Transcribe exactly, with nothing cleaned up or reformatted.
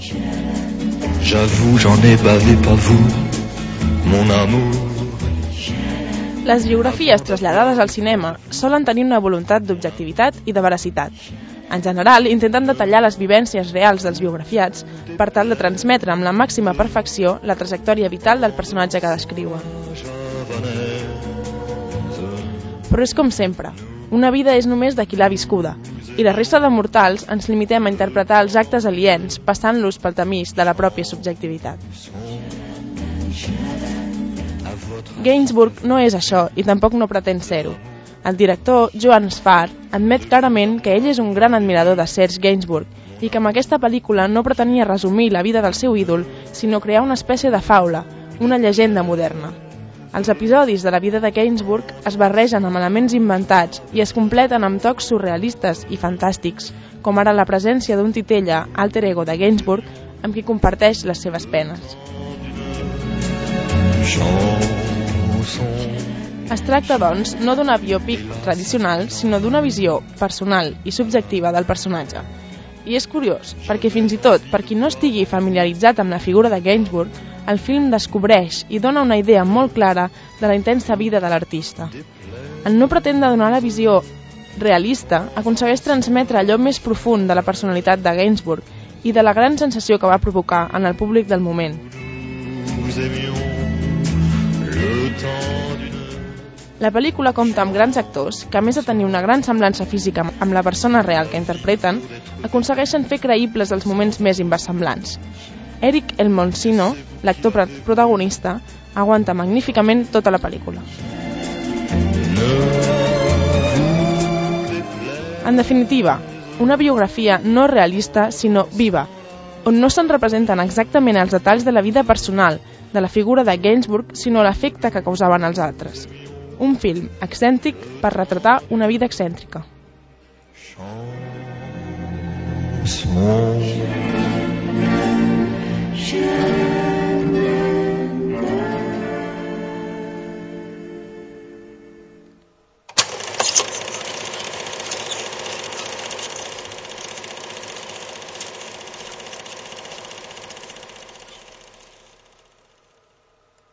J'avoue, j'en ai bavé, pas vous, mon amour. Les biografies traslladades al cinema solen tenir una voluntat d'objectivitat i de veracitat. En general, intenten detallar les vivències reals dels biografiats per tal de transmetre amb la màxima perfecció la trajectòria vital del personatge que descriuen. Però és com sempre, una vida és només de qui l'ha viscuda, i la resta de mortals ens limitem a interpretar els actes aliens passant-los pel tamís de la pròpia subjectivitat. Gainsbourg no és això i tampoc no pretén ser-ho. El director, Joan Sfar, admet clarament que ell és un gran admirador de Serge Gainsbourg i que amb aquesta pel·lícula no pretenia resumir la vida del seu ídol, sinó crear una espècie de faula, una llegenda moderna. Els episodis de la vida de Gainsbourg es barregen amb elements inventats i es completen amb tocs surrealistes i fantàstics, com ara la presència d'un titella, alter ego de Gainsbourg, amb qui comparteix les seves penes. Es tracta, doncs, no d'una biopic tradicional, sinó d'una visió personal i subjectiva del personatge. I és curiós, perquè fins i tot per qui no estigui familiaritzat amb la figura de Gainsbourg, el film descobreix i dona una idea molt clara de la intensa vida de l'artista. En no pretendre donar la visió realista, aconsegueix transmetre allò més profund de la personalitat de Gainsbourg i de la gran sensació que va provocar en el públic del moment. La pel·lícula compta amb grans actors que, a més de tenir una gran semblança física amb la persona real que interpreten, aconsegueixen fer creïbles els moments més inversemblants. Eric Elmosino, l'actor protagonista, aguanta magníficament tota la pel·lícula. En definitiva, una biografia no realista, sinó viva, on no se'n representen exactament els detalls de la vida personal de la figura de Gainsbourg, sinó l'efecte que causaven els altres. Un film excèntric per retratar una vida excèntrica. Chanson.